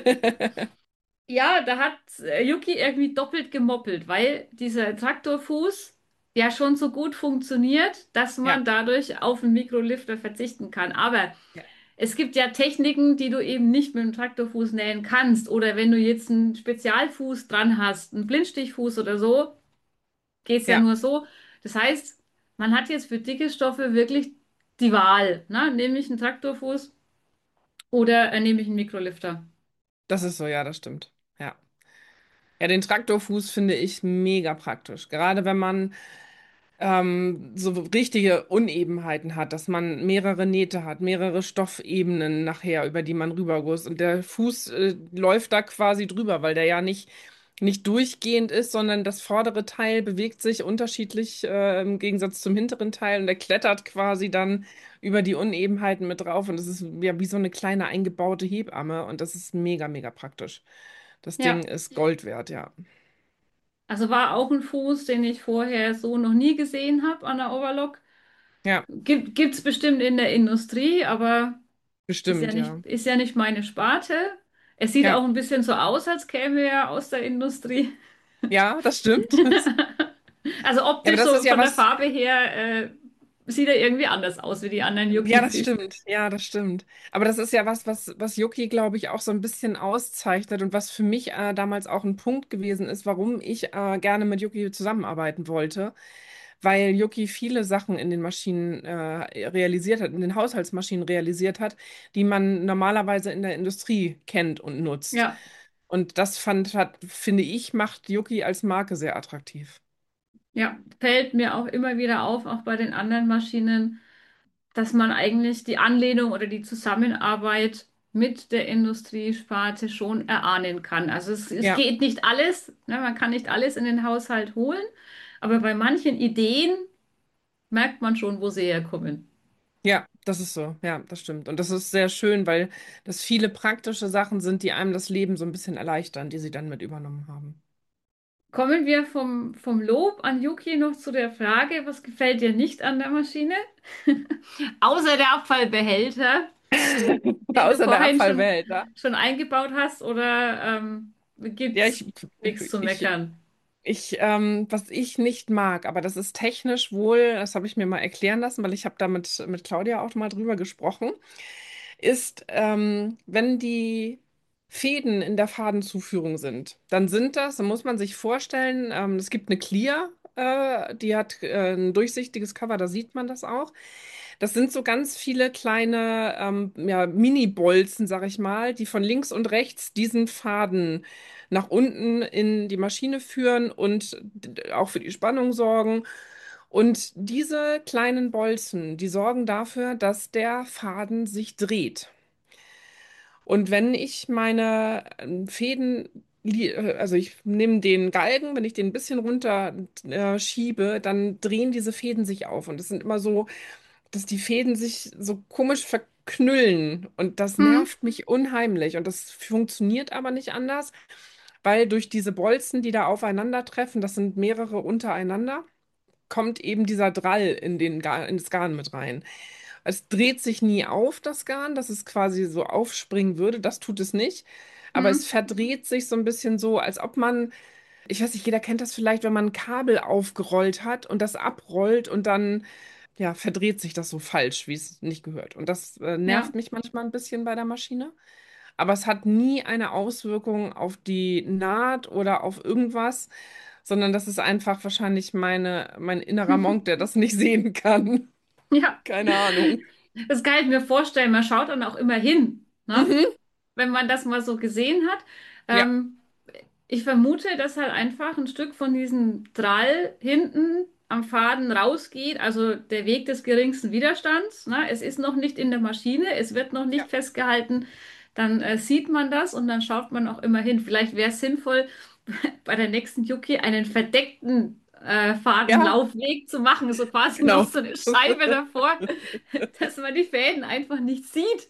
Ja, da hat äh, Yuki irgendwie doppelt gemoppelt, weil dieser Traktorfuß ja schon so gut funktioniert, dass man Ja. dadurch auf einen Mikrolifter verzichten kann. Aber Ja. es gibt ja Techniken, die du eben nicht mit dem Traktorfuß nähen kannst. Oder wenn du jetzt einen Spezialfuß dran hast, einen Blindstichfuß oder so, geht's ja Ja, nur so. Das heißt, man hat jetzt für dicke Stoffe wirklich die Wahl, ne? Nehme ich einen Traktorfuß oder äh, nehme ich einen Mikrolifter? das ist so, ja, das stimmt. Ja. Ja, den Traktorfuß finde ich mega praktisch. Gerade wenn man ähm, so richtige Unebenheiten hat, dass man mehrere Nähte hat, mehrere Stoffebenen nachher, über die man rüberguss. Und der Fuß äh, läuft da quasi drüber, weil der ja nicht, nicht durchgehend ist, sondern das vordere Teil bewegt sich unterschiedlich äh, im Gegensatz zum hinteren Teil und der klettert quasi dann über die Unebenheiten mit drauf. Und das ist ja wie so eine kleine eingebaute Hebamme und das ist mega, mega praktisch. Das Ding Ja, ist Gold wert, ja. also war auch ein Fuß, den ich vorher so noch nie gesehen habe an der Overlock. Ja, Gibt, gibt's bestimmt in der Industrie, aber ist ja bestimmt, ja. nicht, ist ja nicht meine Sparte. Es sieht auch Ja, ein bisschen so aus, als käme er aus der Industrie. ja, das stimmt. Also Ja, aber optisch das ist so ja von der was, Farbe her, äh, sieht er irgendwie anders aus wie die anderen ja, das Yuki-Füße. stimmt. Ja, das stimmt. Aber das ist ja was, was, was Yuki, glaube ich, auch so ein bisschen auszeichnet und was für mich äh, damals auch ein Punkt gewesen ist, warum ich äh, gerne mit Yuki zusammenarbeiten wollte. weil Yuki viele Sachen in den Maschinen äh, realisiert hat, in den Haushaltsmaschinen realisiert hat, die man normalerweise in der Industrie kennt und nutzt. Ja, Und das fand, hat, finde ich, macht Yuki als Marke sehr attraktiv. ja, fällt mir auch immer wieder auf, auch bei den anderen Maschinen, dass man eigentlich die Anlehnung oder die Zusammenarbeit mit der Industriesparte schon erahnen kann. Also es, es Ja, geht nicht alles, ne, man kann nicht alles in den Haushalt holen, aber bei manchen Ideen merkt man schon, wo sie herkommen. ja, das ist so. Ja, das stimmt. Und das ist sehr schön, weil das viele praktische Sachen sind, die einem das Leben so ein bisschen erleichtern, die sie dann mit übernommen haben. Kommen wir vom, vom Lob an Yuki noch zu der Frage, was gefällt dir nicht an der Maschine? Außer der Abfallbehälter, den du Außer der vorhin schon, Abfallbehälter. schon eingebaut hast, oder ähm, Ja, gibt's ich, nichts zu ich, meckern? ich, ähm, was ich nicht mag, aber das ist technisch wohl, das habe ich mir mal erklären lassen, weil ich habe da mit, mit Claudia auch mal drüber gesprochen, ist, ähm, wenn die Fäden in der Fadenzuführung sind, dann sind das, dann muss man sich vorstellen, ähm, es gibt eine Clear, äh, die hat äh, ein durchsichtiges Cover, da sieht man das auch. Das sind so ganz viele kleine ähm, ja, Mini-Bolzen, sag ich mal, die von links und rechts diesen Faden nach unten in die Maschine führen und d- auch für die Spannung sorgen. Und diese kleinen Bolzen, die sorgen dafür, dass der Faden sich dreht. Und wenn ich meine ähm, Fäden, li- äh, also ich nehme den Galgen, wenn ich den ein bisschen runter äh, schiebe, dann drehen diese Fäden sich auf. Und es sind immer so, dass die Fäden sich so komisch verknüllen. Und das Hm, nervt mich unheimlich. Und das funktioniert aber nicht anders, weil durch diese Bolzen, die da aufeinandertreffen, das sind mehrere untereinander, kommt eben dieser Drall in den Gar ins Garn mit rein. Es dreht sich nie auf, das Garn, dass es quasi so aufspringen würde. Das tut es nicht. Aber es hm, verdreht sich so ein bisschen so, als ob man, ich weiß nicht, jeder kennt das vielleicht, wenn man ein Kabel aufgerollt hat und das abrollt und dann, ja, verdreht sich das so falsch, wie es nicht gehört. Und das äh, nervt ja. mich manchmal ein bisschen bei der Maschine. Aber es hat nie eine Auswirkung auf die Naht oder auf irgendwas, sondern das ist einfach wahrscheinlich meine, mein innerer Monk, der das nicht sehen kann. Ja. Keine Ahnung. Das kann ich mir vorstellen, man schaut dann auch immer hin, ne? Mhm. Wenn man das mal so gesehen hat. Ja, Ähm, Ich vermute, dass halt einfach ein Stück von diesem Drall hinten am Faden rausgeht, also der Weg des geringsten Widerstands. Ne? Es ist noch nicht in der Maschine, es wird noch nicht ja, festgehalten. Dann äh, sieht man das und dann schaut man auch immer hin. Vielleicht wäre es sinnvoll, bei der nächsten Yuki einen verdeckten äh, ja, Fadenlaufweg zu machen, so quasi noch genau. so eine Scheibe davor, dass man die Fäden einfach nicht sieht.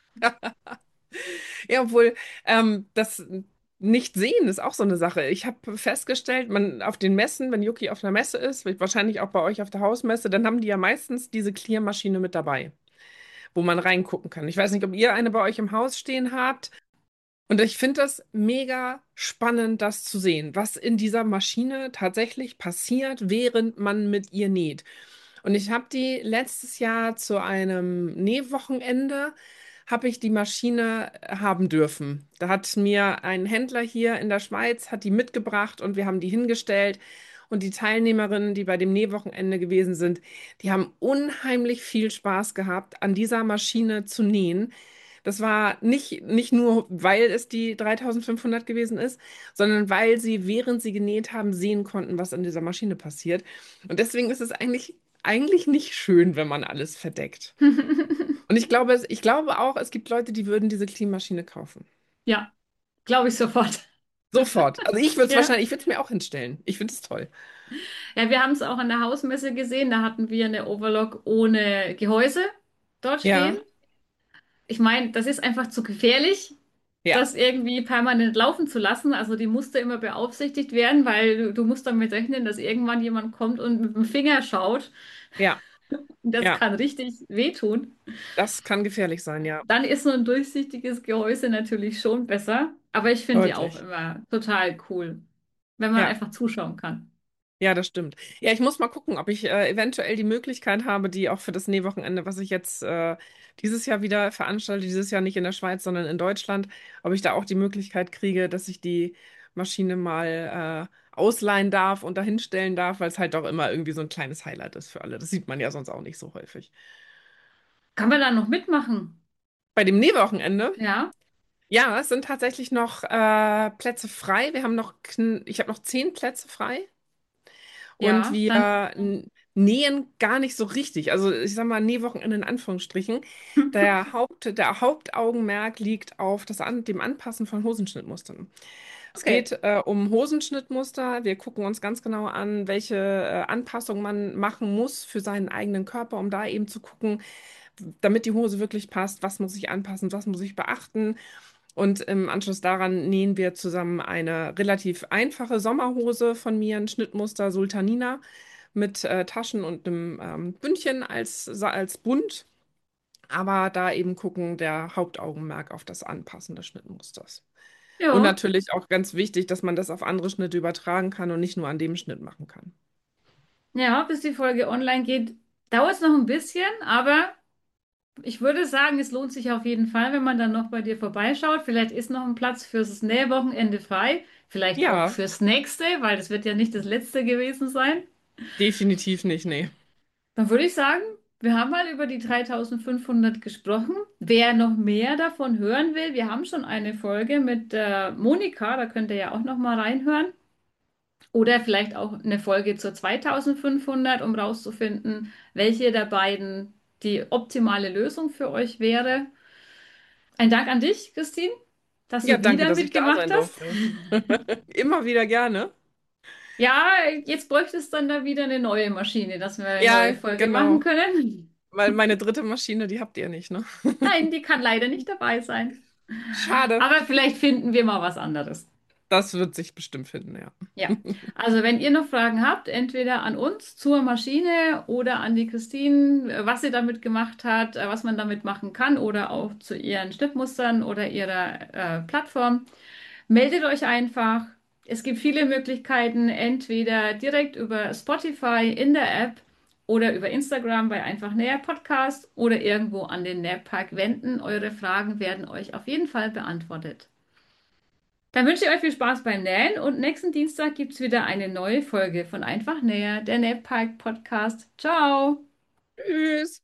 Ja, obwohl ähm, das Nicht-Sehen ist auch so eine Sache. Ich habe festgestellt, man auf den Messen, wenn Yuki auf einer Messe ist, wahrscheinlich auch bei euch auf der Hausmesse, dann haben die ja meistens diese Clear-Maschine mit dabei, wo man reingucken kann. Ich weiß nicht, ob ihr eine bei euch im Haus stehen habt. Und ich finde das mega spannend, das zu sehen, was in dieser Maschine tatsächlich passiert, während man mit ihr näht. Und ich habe die letztes Jahr zu einem Nähwochenende, habe ich die Maschine haben dürfen. Da hat mir ein Händler hier in der Schweiz, hat die mitgebracht und wir haben die hingestellt. Und die Teilnehmerinnen, die bei dem Nähwochenende gewesen sind, die haben unheimlich viel Spaß gehabt, an dieser Maschine zu nähen. Das war nicht, nicht nur, weil es die dreitausendfünfhundert gewesen ist, sondern weil sie, während sie genäht haben, sehen konnten, was an dieser Maschine passiert. Und deswegen ist es eigentlich, eigentlich nicht schön, wenn man alles verdeckt. Und ich glaube, es- ich glaube auch, es gibt Leute, die würden diese Clean-Maschine kaufen. Ja, glaube ich sofort. Sofort. Also ich würde es Ja. wahrscheinlich, ich würde es mir auch hinstellen. Ich finde es toll. Ja, wir haben es auch an der Hausmesse gesehen. Da hatten wir eine Overlock ohne Gehäuse dort stehen. Ja, Ich meine, das ist einfach zu gefährlich, ja, das irgendwie permanent laufen zu lassen. Also die musste immer beaufsichtigt werden, weil du, du musst damit rechnen, dass irgendwann jemand kommt und mit dem Finger schaut. ja, Und das ja. kann richtig wehtun. Das kann gefährlich sein, ja. Dann ist so ein durchsichtiges Gehäuse natürlich schon besser. Aber ich finde die auch Deutlich. immer total cool, wenn man Ja. einfach zuschauen kann. Ja, das stimmt. Ja, ich muss mal gucken, ob ich äh, eventuell die Möglichkeit habe, die auch für das Nähwochenende, was ich jetzt äh, dieses Jahr wieder veranstalte, dieses Jahr nicht in der Schweiz, sondern in Deutschland, ob ich da auch die Möglichkeit kriege, dass ich die Maschine mal ausleihen darf und dahin stellen darf, weil es halt auch immer irgendwie so ein kleines Highlight ist für alle. Das sieht man ja sonst auch nicht so häufig. Kann man da noch mitmachen? Bei dem Nähwochenende, Ja, ja, es sind tatsächlich noch äh, Plätze frei. Wir haben noch, kn- ich habe noch zehn Plätze frei. Und ja, wir dann. n- nähen gar nicht so richtig. Also ich sag mal Nähwochenende in Anführungsstrichen. Der Haupt, der Hauptaugenmerk liegt auf das An dem Anpassen von Hosenschnittmustern. Es Okay. geht äh, um Hosenschnittmuster. Wir gucken uns ganz genau an, welche äh, Anpassung man machen muss für seinen eigenen Körper, um da eben zu gucken, damit die Hose wirklich passt, was muss ich anpassen, was muss ich beachten. Und im Anschluss daran nähen wir zusammen eine relativ einfache Sommerhose von mir, ein Schnittmuster Sultanina mit äh, Taschen und einem ähm, Bündchen als, als Bund. Aber da eben gucken, der Hauptaugenmerk auf das Anpassen des Schnittmusters. Und Ja, natürlich auch ganz wichtig, dass man das auf andere Schnitte übertragen kann und nicht nur an dem Schnitt machen kann. ja, bis die Folge online geht, dauert es noch ein bisschen, aber ich würde sagen, es lohnt sich auf jeden Fall, wenn man dann noch bei dir vorbeischaut. Vielleicht ist noch ein Platz fürs Nähwochenende frei, vielleicht auch Ja, fürs nächste, weil das wird ja nicht das letzte gewesen sein. definitiv nicht, nee. Dann würde ich sagen, wir haben mal über die dreitausendfünfhundert gesprochen. Wer noch mehr davon hören will, wir haben schon eine Folge mit äh, Monika, da könnt ihr ja auch noch mal reinhören. Oder vielleicht auch eine Folge zur zweitausendfünfhundert, um rauszufinden, welche der beiden die optimale Lösung für euch wäre. Ein Dank an dich, Christine, dass Ja, du danke, wieder dass ich da mitgemacht sein hast. durfte. Immer wieder gerne. Ja, jetzt bräuchte es dann da wieder eine neue Maschine, dass wir eine neue Ja, Folge machen genau. können. Weil meine dritte Maschine, die habt ihr nicht, ne? Nein, die kann leider nicht dabei sein. Schade. Aber vielleicht finden wir mal was anderes. Das wird sich bestimmt finden, ja. Ja, also wenn ihr noch Fragen habt, entweder an uns zur Maschine oder an die Christine, äh, was sie damit gemacht hat, äh, was man damit machen kann oder auch zu ihren Schnittmustern oder ihrer äh, Plattform, meldet euch einfach. Es gibt viele Möglichkeiten, entweder direkt über Spotify in der App oder über Instagram bei Einfach Näher Podcast oder irgendwo an den Nährpark wenden. Eure Fragen werden euch auf jeden Fall beantwortet. Dann wünsche ich euch viel Spaß beim Nähen und nächsten Dienstag gibt es wieder eine neue Folge von Einfach Näher, der Nähpark Podcast. Ciao! Tschüss.